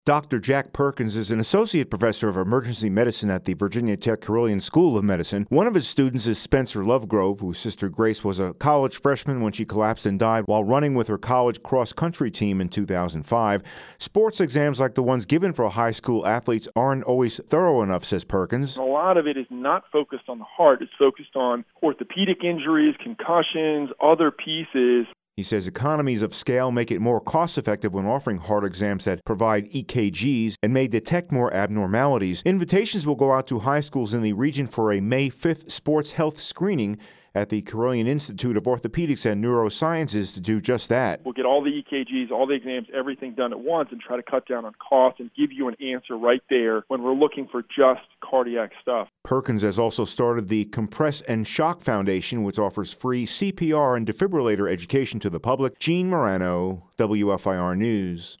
Dr. Jack Perkins is an associate professor of emergency medicine at the Virginia Tech Carilion School of Medicine. One of his students is Spencer Lovegrove, whose sister Grace was a college freshman when she collapsed and died while running with her college cross-country team in 2005. Sports exams like the ones given for high school athletes aren't always thorough enough, says Perkins. A lot of it is not focused on the heart. It's focused on orthopedic injuries, concussions, other pieces. He says economies of scale make it more cost-effective when offering heart exams that provide EKGs and may detect more abnormalities. Invitations will go out to high schools in the region for a May 5th sports health screening at the Carilion Institute of Orthopedics and Neurosciences to do just that. We'll get all the EKGs, all the exams, everything done at once and try to cut down on costs and give you an answer right there when we're looking for just cardiac stuff. Perkins has also started the Compress and Shock Foundation, which offers free CPR and defibrillator education to the public. Gene Marano, WFIR News.